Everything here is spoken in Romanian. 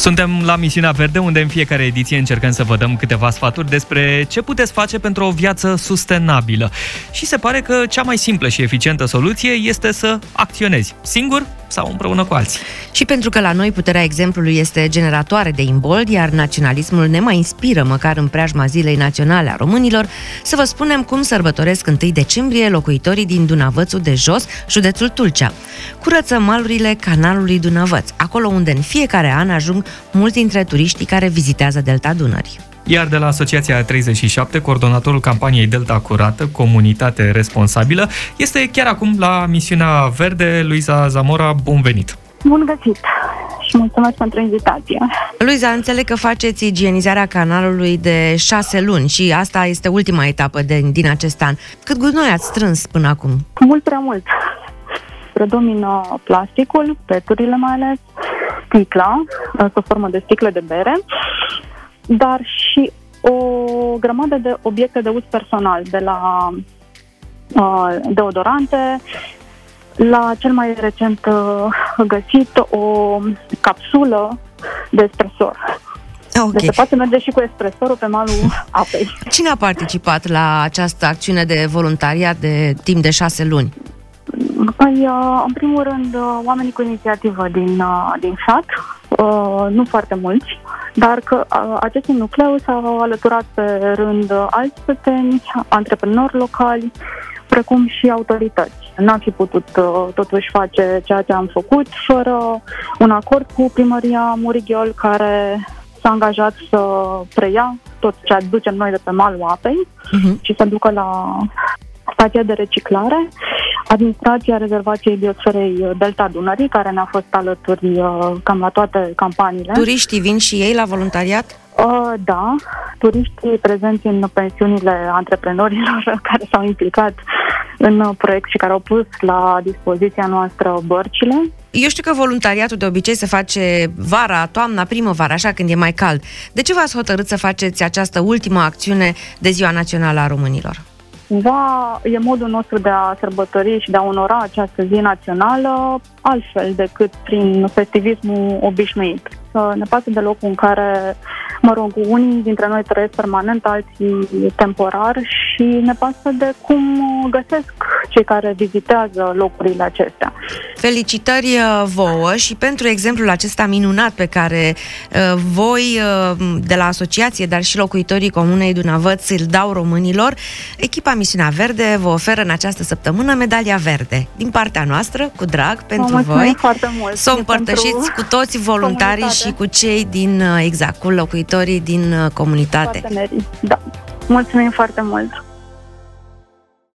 Suntem la Misiunea Verde, unde în fiecare ediție încercăm să vă dăm câteva sfaturi despre ce puteți face pentru o viață sustenabilă. Și se pare că cea mai simplă și eficientă soluție este să acționezi, singur sau împreună cu alții. Și pentru că la noi puterea exemplului este generatoare de imbold, iar naționalismul ne mai inspiră măcar în preajma Zilei Naționale a Românilor, să vă spunem cum sărbătoresc 1 decembrie locuitorii din Dunăvățul de Jos, județul Tulcea. Curăță malurile canalului Dunăvăț, acolo unde în fiecare an ajung mulți dintre turiștii care vizitează Delta Dunării. Iar de la Asociația 37, coordonatorul campaniei Delta Curată, Comunitate Responsabilă, este chiar acum la Misiunea Verde. Luiza Zamora, bun venit! Bun găsit și mulțumesc pentru invitație. Luiza, înțeleg că faceți igienizarea canalului de 6 luni și asta este ultima etapă din acest an. Cât gunoi ați strâns până acum? Mult prea mult. Predomină plasticul, peturile mai ales, sticla, sub formă de sticle de bere, dar și o grămadă de obiecte de uz personal, de la deodorante, la cel mai recent găsit o capsulă de espresor. Okay. Deci se poate merge și cu espresorul pe malul apei. Cine a participat la această acțiune de voluntariat de timp de 6 luni? Păi, în primul rând, oamenii cu inițiativă din sat, nu foarte mulți, dar că acestui nucleu s-au alăturat pe rând alți cetățeni, antreprenori locali, precum și autorități. N-am fi putut totuși face ceea ce am făcut fără un acord cu primăria Murighiol, care s-a angajat să preia tot ce aducem noi de pe malul apei și să ducă la stația de reciclare. Administrația Rezervației Biosferei Delta Dunării, care ne-a fost alături cam la toate campaniile. Turiștii vin și ei la voluntariat? Da, turiștii prezenți în pensiunile antreprenorilor care s-au implicat în proiect și care au pus la dispoziția noastră bărcile. Eu știu că voluntariatul de obicei se face vara, toamna, primăvara, așa când e mai cald. De ce v-ați hotărât să faceți această ultimă acțiune de Ziua Națională a Românilor? E modul nostru de a sărbători și de a onora această zi națională altfel decât prin festivismul obișnuit. Ne pasă de locul în care, unii dintre noi trăiesc permanent, alții temporar și ne pasă de cum găsesc cei care vizitează locurile acestea. Felicitări vouă și pentru exemplul acesta minunat pe care voi de la asociație, dar și locuitorii Comunei Dunăvăț îl dau românilor. Echipa Misiunea Verde vă oferă în această săptămână medalia verde. Din partea noastră, cu drag, pentru voi. Foarte mult. Să o împărtășiți cu toți voluntarii și cu cei cu locuitorii din comunitate. Partenerii. Da. Mulțumim foarte mult.